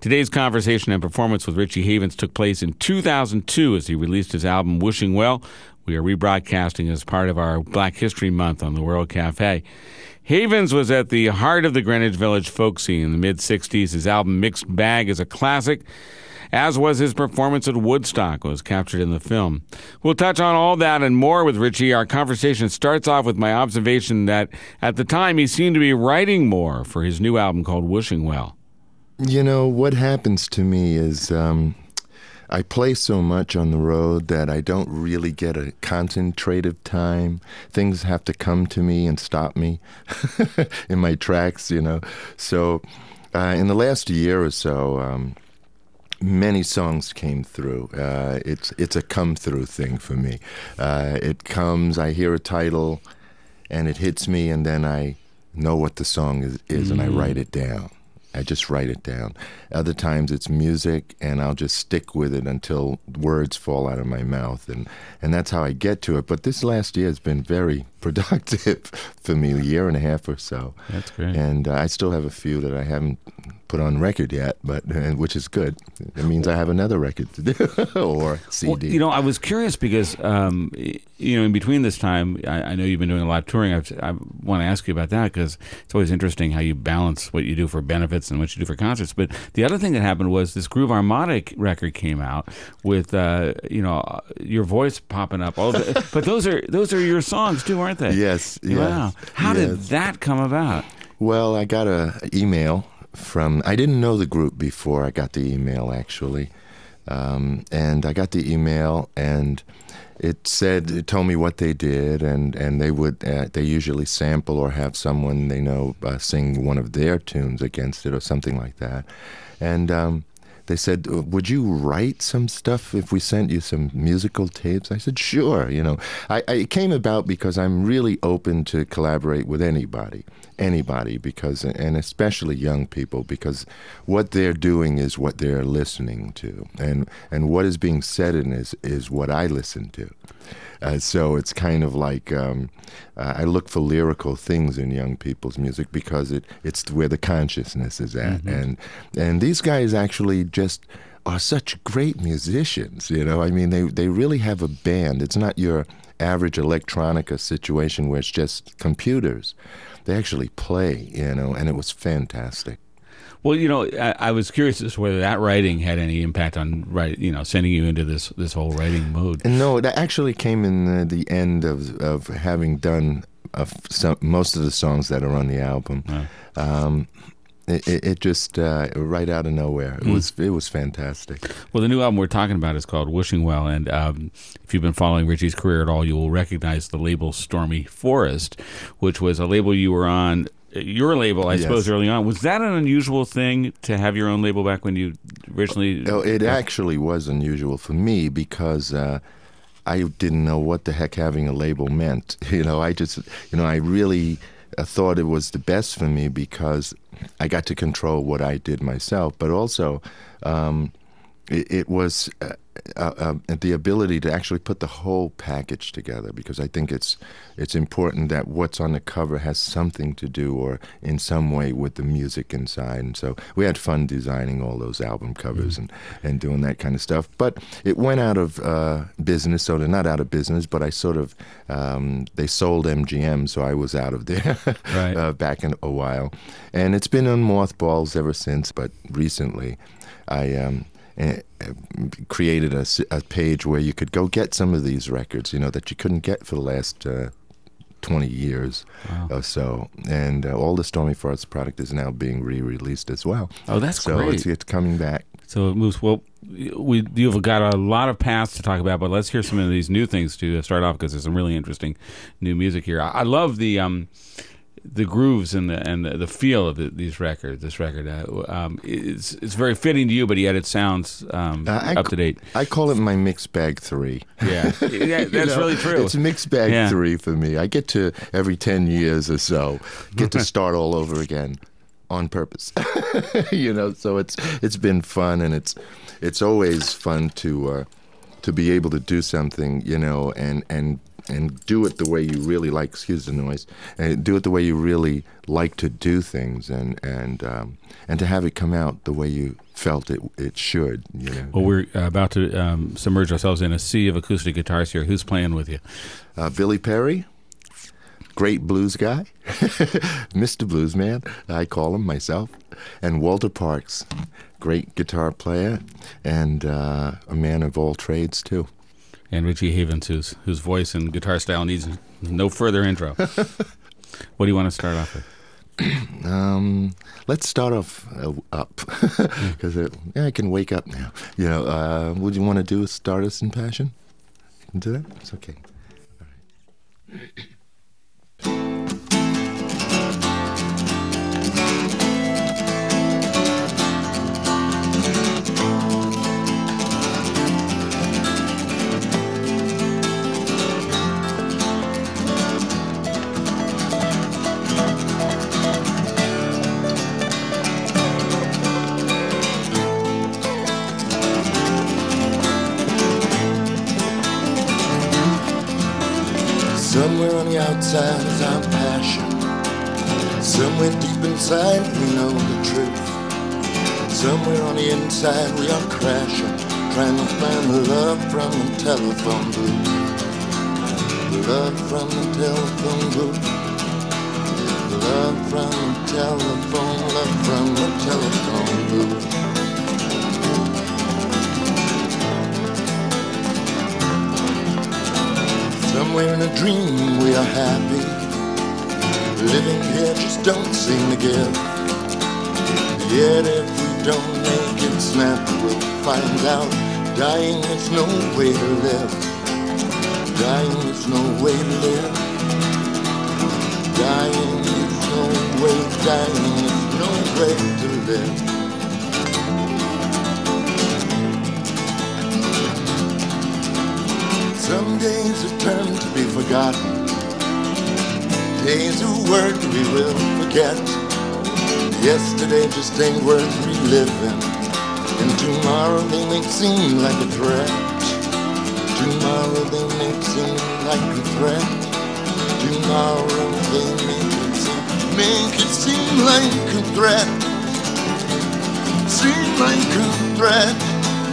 Today's conversation and performance with Richie Havens took place in 2002 as he released his album Wishing Well. We are rebroadcasting as part of our Black History Month on the World Cafe. Havens was at the heart of the Greenwich Village folk scene in the mid-'60s. His album Mixed Bag is a classic, as was his performance at Woodstock, was captured in the film. We'll touch on all that and more with Richie. Our conversation starts off with my observation that at the time he seemed to be writing more for his new album called Wishing Well. You know, what happens to me is I play so much on the road that I don't really get a concentrative time. Things have to come to me and stop me in my tracks, you know. So in the last year or so, many songs came through. It's a come-through thing for me. It comes, I hear a title, and it hits me, and then I know what the song is and I write it down. I just write it down. Other times it's music, and I'll just stick with it until words fall out of my mouth, and that's how I get to it. But this last year has been very productive for me, a year and a half or so. That's great. And I still have a few that I haven't put on record yet, but which is good. It means I have another record to do or CD. Well, you know, I was curious because, in between this time, I know you've been doing a lot of touring. I want to ask you about that because it's always interesting how you balance what you do for benefits and what you do for concerts. But the other thing that happened was this Groove Armada record came out with, your voice popping up. But those are your songs too, aren't they? Yes. Wow. How did that come about? Well, I got an email I didn't know the group before I got the email, actually. And I got the email, and it told me what they did, and they usually sample or have someone they know sing one of their tunes against it or something like that. And they said, would you write some stuff if we sent you some musical tapes? I said, sure. You know, it came about because I'm really open to collaborate with anybody, because, and especially young people, because what they're doing is what they're listening to, and what is being said in is what I listen to. So it's kind of like I look for lyrical things in young people's music because it's where the consciousness is at. Mm-hmm. And these guys actually just are such great musicians, you know. I mean, they really have a band. It's not your average electronica situation where it's just computers. They actually play, you know, and it was fantastic. Well, you know, I was curious as to whether that writing had any impact on sending you into this whole writing mode. No, that actually came in the end of having done most of the songs that are on the album. Oh. It just right out of nowhere. It was fantastic. Well, the new album we're talking about is called Wishing Well, and if you've been following Richie's career at all, you will recognize the label Stormy Forest, which was a label you were on. Your label, I suppose, early on. Was that an unusual thing to have your own label back when you originally... It actually was unusual for me because I didn't know what the heck having a label meant. You know, I really thought it was the best for me because I got to control what I did myself, but also it was the ability to actually put the whole package together, because I think it's important that what's on the cover has something to do or in some way with the music inside. And so we had fun designing all those album covers and doing that kind of stuff. But it went out of business, so they're not out of business, but I sort of, they sold MGM, so I was out of there right. Back in a while. And it's been on mothballs ever since, but recently I... created a page where you could go get some of these records, you know, that you couldn't get for the last 20 years or so. And all the Stormy Forest product is now being re-released as well. Oh, that's great. So it's coming back. So it moves. Well, you've got a lot of past to talk about, but let's hear some of these new things to start off, because there's some really interesting new music here. I love the grooves and the feel of these records. This record, it's very fitting to you, but yet it sounds up to date. I call it my Mixed Bag 3. Yeah, that's really true. It's Mixed Bag 3 for me. I get to every 10 years or so get to start all over again on purpose. You know, so it's been fun, and it's always fun to be able to do something, you know, and and do it the way you really like. Excuse the noise. And do it the way you really like to do things, and to have it come out the way you felt it should. You know. Well, we're about to submerge ourselves in a sea of acoustic guitars here. Who's playing with you? Billy Perry, great blues guy, Mr. Bluesman, I call him myself, and Walter Parks, great guitar player and a man of all trades too. And Richie Havens, whose voice and guitar style needs no further intro. What do you want to start off with? Let's start off up, because I can wake up now. You know, would you want to do Stardust and Passion? You can do that? It's okay. All right. Somewhere on the outside is our passion. Somewhere deep inside we know the truth. Somewhere on the inside we are crashing, trying to find the love from the telephone booth. Love from the telephone booth. Love from the telephone, love from the telephone booth. Somewhere in a dream we are happy. Living here just don't seem to give. Yet if we don't make it snap, we'll find out. Dying is no way to live. Dying is no way to live. Dying is no way, dying is no way to live. Some days are turned to be forgotten, days of work we will forget. Yesterday just ain't worth reliving, and tomorrow they may seem like a threat. Tomorrow they may seem like a threat. Tomorrow they make it seem like a threat. Seem like a threat.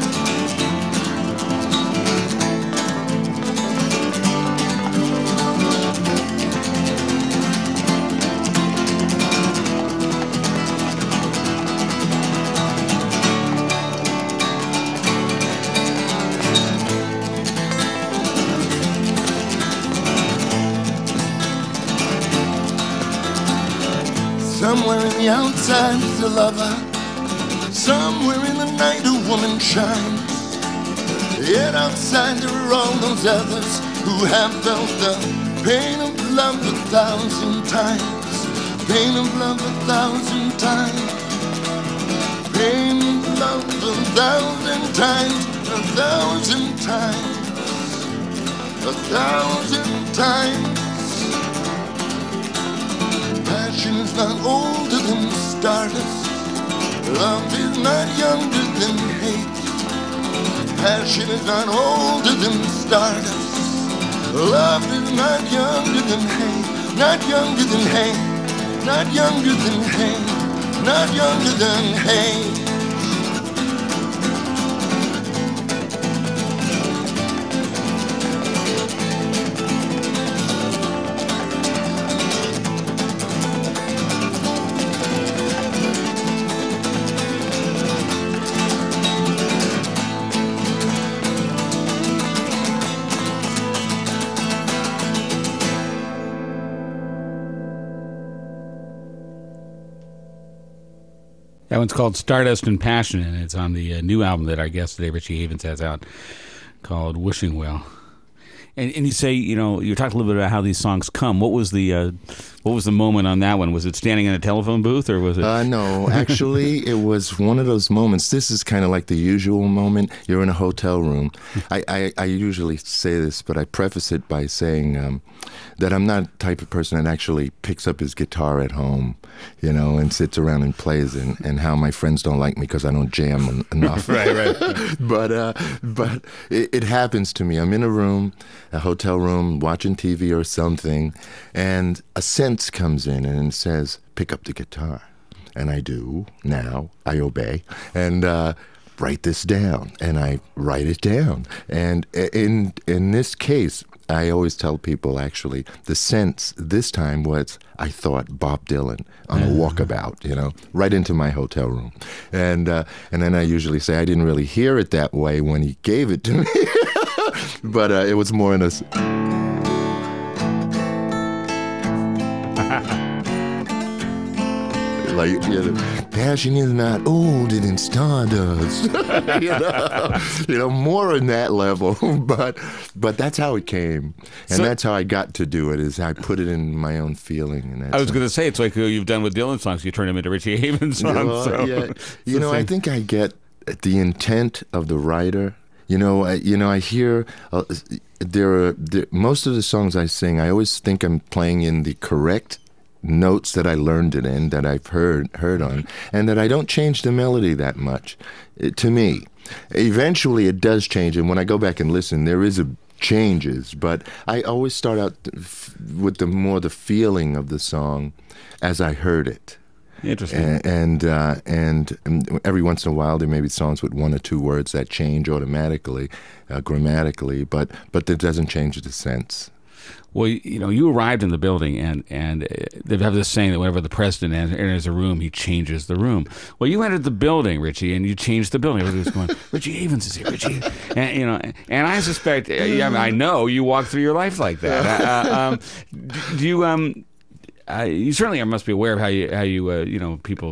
Somewhere in the outside is a lover. Somewhere in the night a woman shines. Yet outside there are all those others who have felt the pain of love 1,000 times. Pain of love 1,000 times. Pain of love 1,000 times. 1,000 times. 1,000 times. Passion is not older than stardust. Love is not younger than hate. Passion is not older than stardust. Love is not younger than hate. Not younger than hate. Not younger than hate. Not younger than hate. That one's called Stardust and Passion, and it's on the new album that our guest today, Richie Havens, has out called Wishing Well. And you say, you know, you talked a little bit about how these songs come. What was the moment on that one? Was it standing in a telephone booth, or was it? No, actually, it was one of those moments. This is kind of like the usual moment. You're in a hotel room. I usually say this, but I preface it by saying that I'm not the type of person that actually picks up his guitar at home, you know, and sits around and plays, and how my friends don't like me because I don't jam enough. Right. But it happens to me. I'm in a room. a hotel room, watching TV or something, and a sense comes in and it says, pick up the guitar. And I do. Now I obey. And write this down. And I write it down. And in this case, I always tell people, actually, the sense this time was I thought Bob Dylan on a walkabout, right into my hotel room. And then I usually say I didn't really hear it that way when he gave it to me. But it was more in a... Like, passion is not older than stardust. More on that level. But that's how it came, and that's how I got to do it. Is I put it in my own feeling. And I was going to say it's like you've done with Dylan songs. You turn them into Richie Havens songs. I think I get the intent of the writer. I hear there most of the songs I sing. I always think I'm playing in the correct notes that I learned it in, that I've heard on, and that I don't change the melody that much. To me, eventually it does change, and when I go back and listen, there is changes. But I always start out with the feeling of the song as I heard it. Interesting. And every once in a while there may be songs with one or two words that change automatically, grammatically, but that doesn't change the sense. Well, you arrived in the building, and they have this saying that whenever the president enters a room, he changes the room. Well, you entered the building, Richie, and you changed the building. Everybody was going, Richie Havens is here, Richie. And I suspect, I know you walk through your life like that. Do you? You certainly must be aware of how you people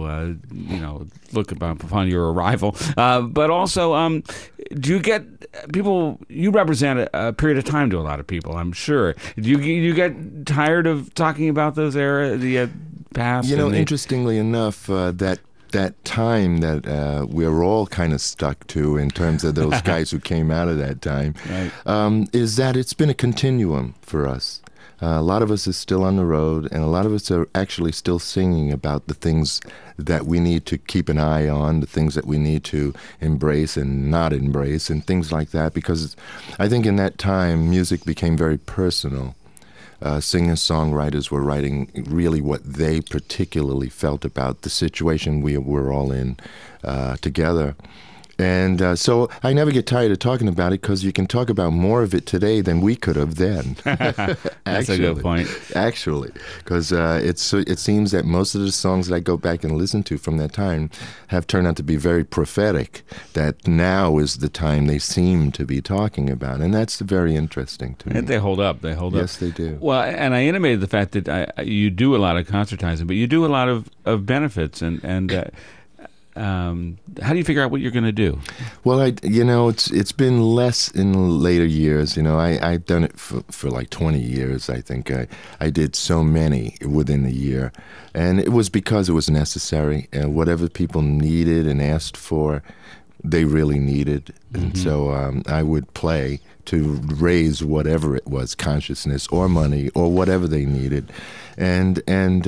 look upon your arrival, but also do you get people? You represent a period of time to a lot of people, I'm sure. Do you get tired of talking about those the past? Interestingly enough, that time that we're all kind of stuck to in terms of those guys who came out of that time, right. Is that it's been a continuum for us. A lot of us is still on the road, and a lot of us are actually still singing about the things that we need to keep an eye on, the things that we need to embrace and not embrace, and things like that, because I think in that time, music became very personal. Singer-songwriters were writing really what they particularly felt about the situation we were all in together. And so I never get tired of talking about it, because you can talk about more of it today than we could have then. That's a good point. Actually, because it seems that most of the songs that I go back and listen to from that time have turned out to be very prophetic, that now is the time they seem to be talking about. And that's very interesting to me. And they hold up. Yes, they do. Well, and I intimated the fact that you do a lot of concertizing, but you do a lot of benefits. And how do you figure out what you're going to do? Well, it's been less in later years. I've done it for like 20 years. I think I did so many within a year, and it was because it was necessary. And whatever people needed and asked for, they really needed. Mm-hmm. And so I would play to raise whatever it was, consciousness or money or whatever they needed, and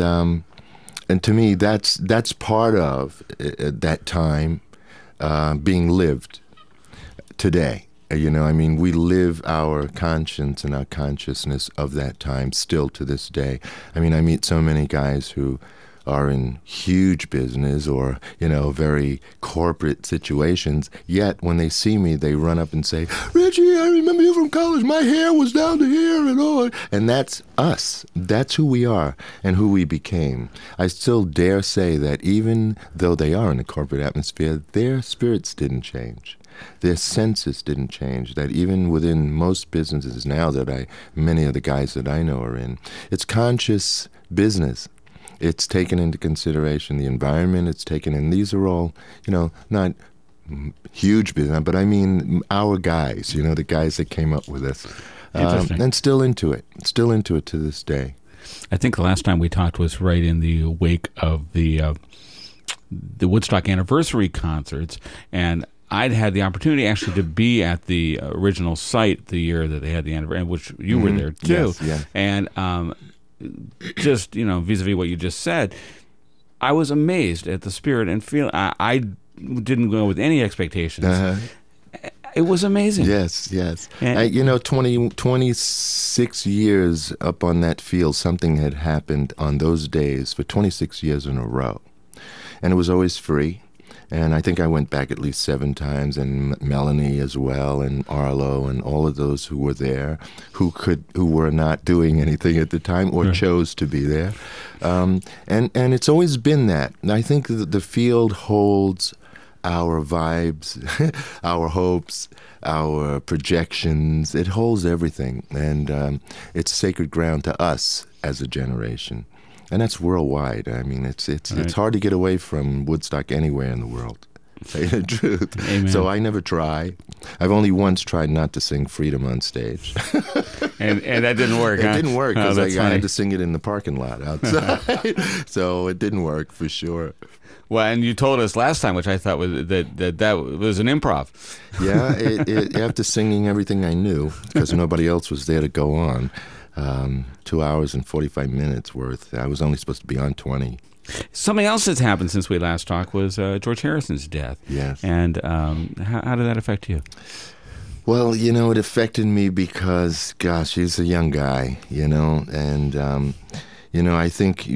to me, that's part of that time being lived today. We live our conscience and our consciousness of that time still to this day. I meet so many guys who are in huge business or, very corporate situations, yet when they see me, they run up and say, Richie, I remember you from college. My hair was down to here and all. And that's us. That's who we are and who we became. I still dare say that even though they are in the corporate atmosphere, their spirits didn't change. Their senses didn't change. That even within most businesses now that many of the guys that I know are in, it's conscious business. It's taken into consideration the environment. It's taken, and these are all, not huge business, but our guys, the guys that came up with this, and still into it to this day. I think the last time we talked was right in the wake of the Woodstock anniversary concerts, and I'd had the opportunity actually to be at the original site the year that they had the anniversary, which you were there too, yes. And just vis-a-vis what you just said, I was amazed at the spirit and feel. I didn't go with any expectations. It was amazing. Yes, yes. And- 26 years up on that field, something had happened on those days for 26 years in a row. And it was always free. And I think I went back at least 7 times, and Melanie as well, and Arlo, and all of those who were there, who were not doing anything at the time or chose to be there. And it's always been that. And I think that the field holds our vibes, our hopes, our projections. It holds everything, and it's sacred ground to us as a generation. And that's worldwide. I mean, it's hard to get away from Woodstock anywhere in the world, to tell you the truth. Amen. So I never try. I've only once tried not to sing Freedom on stage. and that didn't work, It didn't work because I funny. had to sing it in the parking lot outside. So it didn't work for sure. Well, and you told us last time, which I thought was that was an improv. Yeah, after singing everything I knew, because nobody else was there to go on, 2 hours and 45 minutes worth. I was only supposed to be on 20. Something else that's happened since we last talked was George Harrison's death. Yes. And how did that affect you? Well, it affected me because, gosh, he's a young guy, and, I think,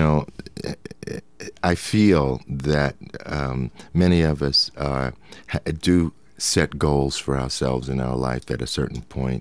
I feel that many of us do set goals for ourselves in our life at a certain point.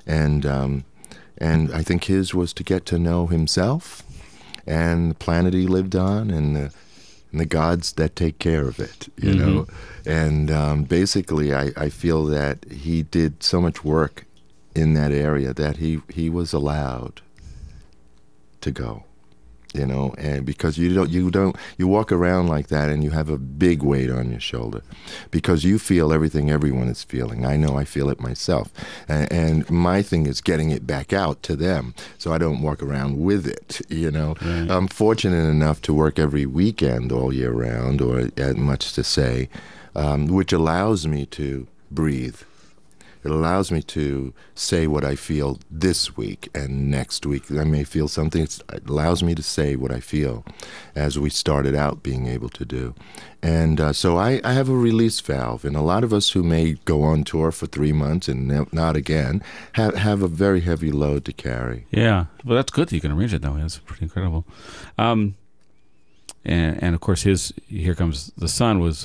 And I think his was to get to know himself and the planet he lived on and the gods that take care of it, you know. And basically, I feel that he did so much work in that area that he was allowed to go. And because you walk around like that and you have a big weight on your shoulder because you feel everything everyone is feeling. I know I feel it myself. And my thing is getting it back out to them so I don't walk around with it, Right. I'm fortunate enough to work every weekend all year round, or much to say, which allows me to breathe. It allows me to say what I feel this week, and next week I may feel something. It allows me to say what I feel, as we started out being able to do. And so I have a release valve, and a lot of us who may go on tour for 3 months and not again have a very heavy load to carry. Yeah. Well, that's good that you can arrange it that way. That's pretty incredible. And of course, his Here Comes the Sun was...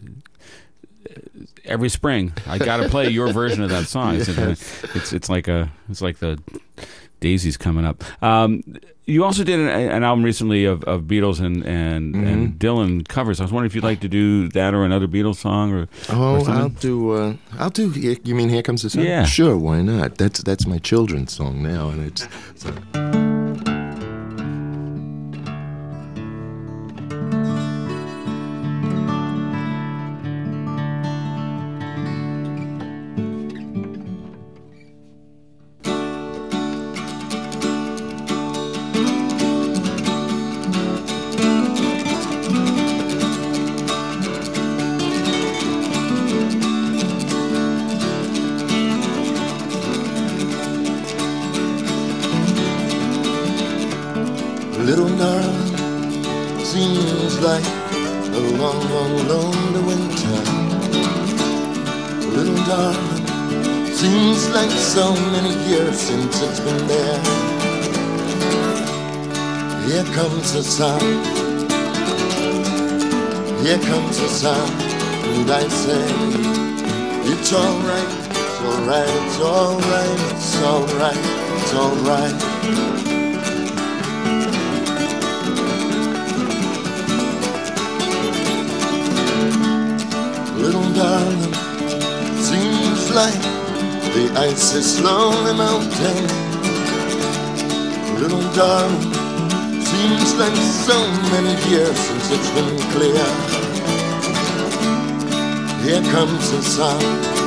every spring, I got to play your version of that song. Yes. It's like the daisies coming up. You also did an album recently of Beatles and Dylan covers. I was wondering if you'd like to do that or another Beatles song or something. I'll do. You mean Here Comes the Sun? Yeah. Sure. Why not? That's my children's song now, and it's. Little darling, seems like a long, long, lonely winter. Little darling, seems like so many years since it's been there. Here comes the sun, here comes the sun, and I say, it's alright, it's alright, it's alright, it's alright, it's alright. Little darling, seems like the ice is slowly melting. Little darling, seems like so many years since it's been clear. Here comes the sun,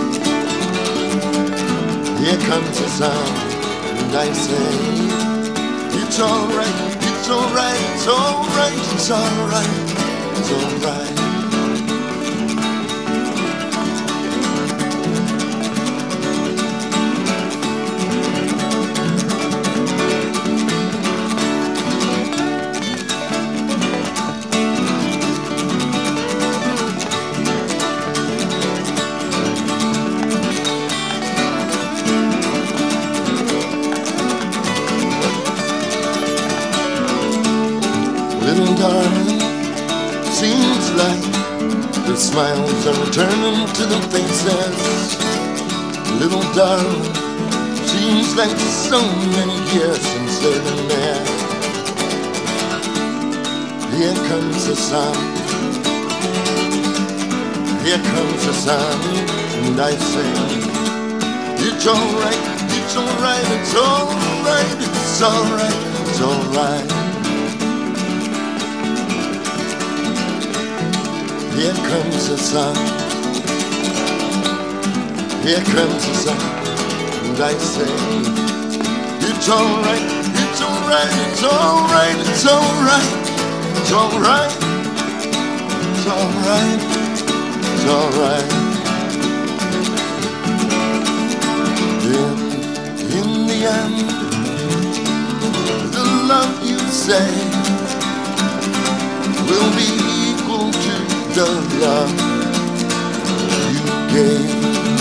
here comes the sun, and I say, it's alright, it's alright, it's alright, it's alright, it's alright. smiles are returning to the faces. Little darling, seems like so many years since they've been there. Here comes the sun, here comes the sun, and I say, it's alright, it's alright, it's alright, it's alright, it's alright. Here comes the sun, here comes the sun, and I say, it's alright, it's alright, it's alright, it's alright, it's alright, it's alright, it's alright. In the end, the love you say will be equal to the love you gave.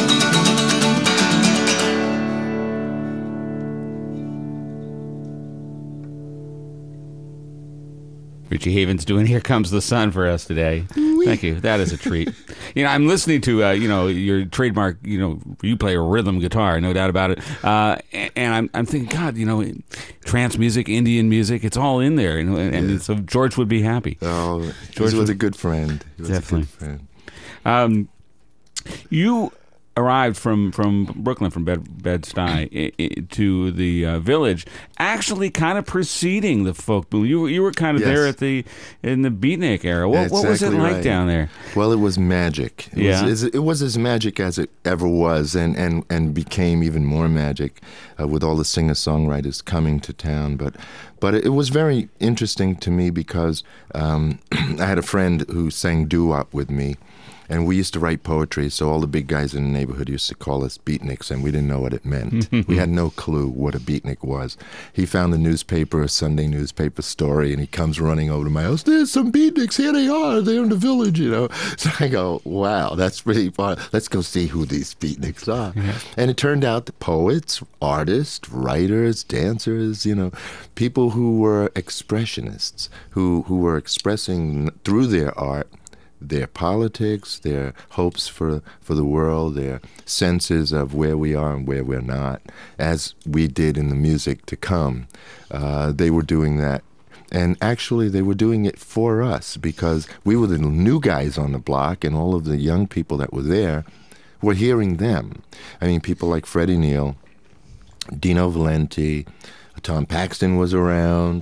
Richie Havens doing Here Comes the Sun for us today. Thank you. That is a treat. I'm listening to, your trademark, you play a rhythm guitar, no doubt about it. And I'm thinking, God, trance music, Indian music, it's all in there. And so George would be happy. Oh, George was a good friend. He was definitely. a good friend. You arrived from Brooklyn, from Bed-Stuy, to the Village, actually kind of preceding the folk boom. You were kind of there in the beatnik era. What was it like down there? Well, it was magic. It was as magic as it ever was, and became even more magic with all the singer-songwriters coming to town. But it was very interesting to me because I had a friend who sang doo-wop with me. And we used to write poetry, so all the big guys in the neighborhood used to call us beatniks, and we didn't know what it meant. We had no clue what a beatnik was. He found the newspaper, a Sunday newspaper story, and he comes running over to my house. There's some beatniks, here they are, they're in the Village, So I go, wow, that's pretty fun. Let's go see who these beatniks are. Yeah. And it turned out that poets, artists, writers, dancers, people who were expressionists, who were expressing through their art their politics, their hopes for the world, their senses of where we are and where we're not, as we did in the music to come. They were doing that. And actually, they were doing it for us because we were the new guys on the block, and all of the young people that were there were hearing them. I mean, people like Freddie Neal, Dino Valenti, Tom Paxton was around,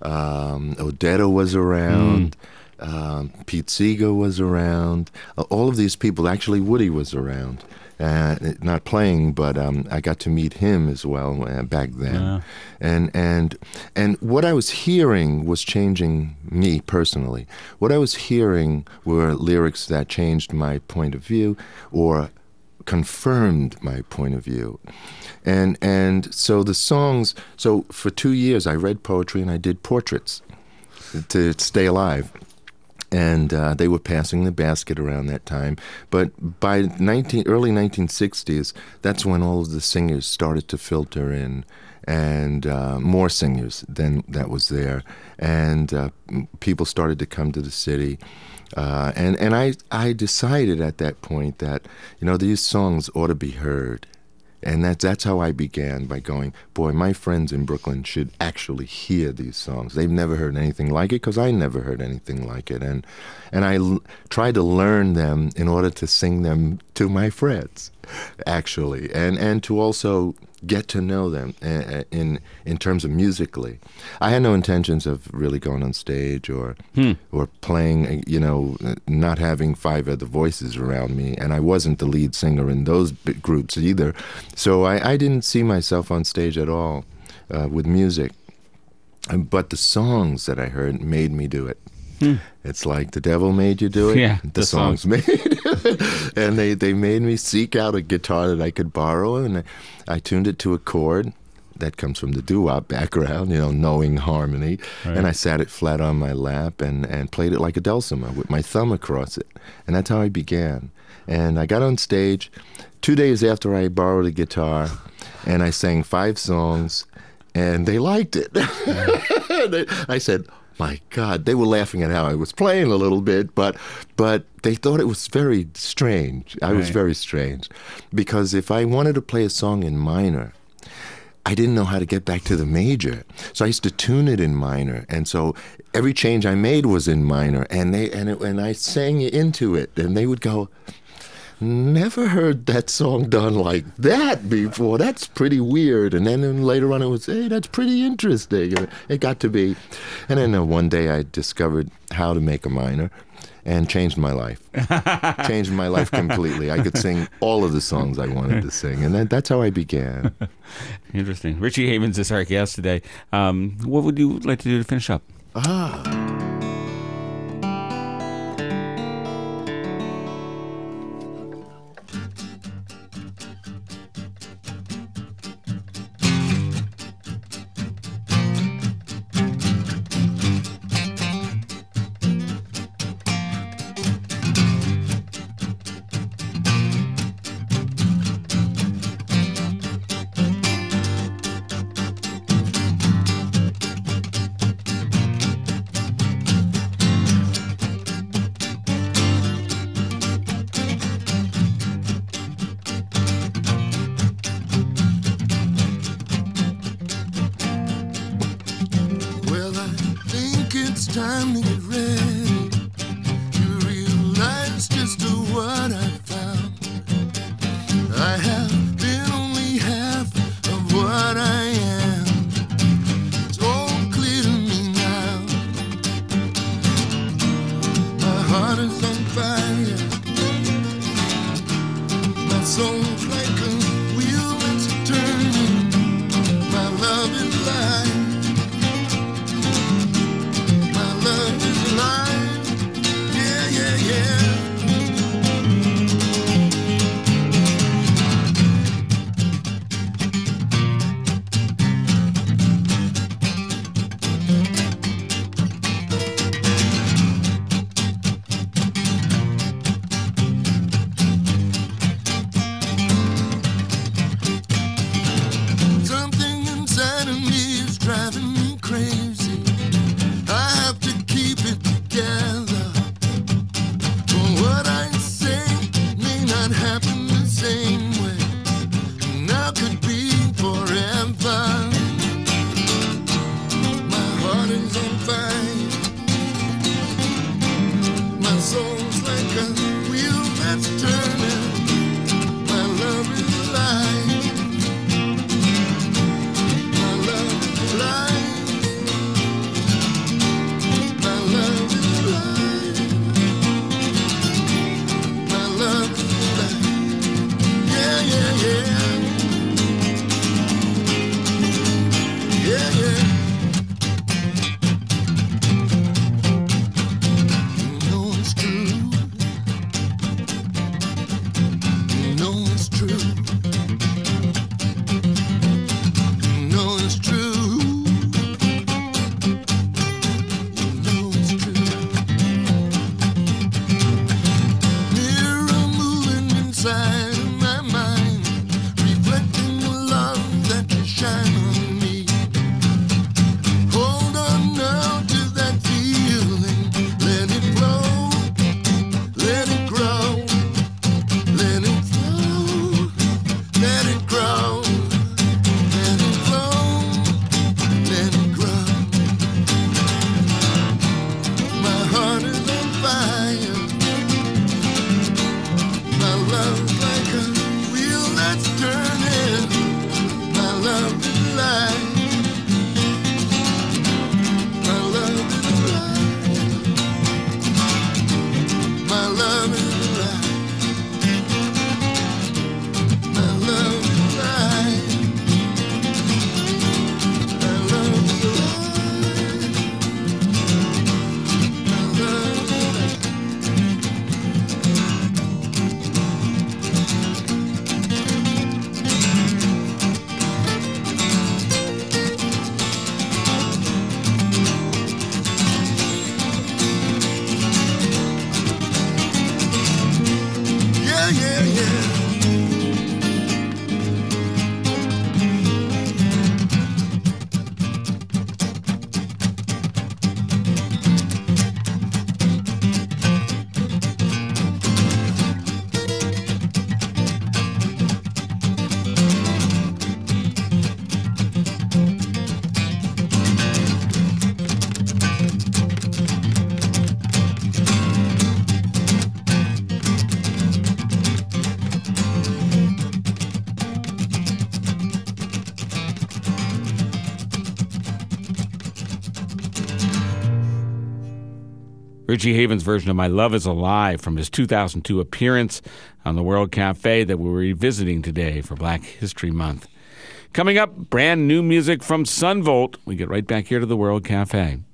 Odetta was around, Pete Seeger was around. All of these people, actually Woody was around. Not playing, but I got to meet him as well back then. Yeah. And what I was hearing was changing me personally. What I was hearing were lyrics that changed my point of view or confirmed my point of view. And so the songs, so for 2 years I read poetry and I did portraits to stay alive. And they were passing the basket around that time. But by early 1960s, that's when all of the singers started to filter in, and more singers than that was there. And people started to come to the city. And I decided at that point that, these songs ought to be heard. And that's how I began, by going, boy, my friends in Brooklyn should actually hear these songs. They've never heard anything like it because I never heard anything like it. And I tried to learn them in order to sing them to my friends, actually, and to also get to know them in terms of musically. I had no intentions of really going on stage or playing, not having 5 other voices around me, and I wasn't the lead singer in those big groups either. So I didn't see myself on stage at all with music. But the songs that I heard made me do it. It's like the devil made you do it. Yeah, the songs made it. And they made me seek out a guitar that I could borrow, and I tuned it to a chord that comes from the doo-wop background, knowing harmony. Right. And I sat it flat on my lap and played it like a dulcimer with my thumb across it. And that's how I began. And I got on stage 2 days after I borrowed a guitar, and I sang 5 songs, and they liked it. I said, my God, they were laughing at how I was playing a little bit, but they thought it was very strange. I was very strange. Because if I wanted to play a song in minor, I didn't know how to get back to the major. So I used to tune it in minor. And so every change I made was in minor. And I sang into it. And they would go, never heard that song done like that before. That's pretty weird. And then later on it was, hey, that's pretty interesting. And it got to be. And then one day I discovered how to make a minor and changed my life. Changed my life completely. I could sing all of the songs I wanted to sing. And that's how I began. Interesting. Richie Havens is our guest today. What would you like to do to finish up? Time to get ready. You realize just what I found. I have been only half of what I am. It's all clear to me now. My heart is on fire. My soul's like a wheel that's turning. My love is life. Driving me crazy. I have to keep it together. For what I say may not happen the same way. Now could be forever. My heart is on fire. My soul's like a wheel that's turning. My love is alive. Richie Havens' version of My Love is Alive from his 2002 appearance on the World Cafe that we're revisiting today for Black History Month. Coming up, brand new music from Sunvolt. We get right back here to the World Cafe.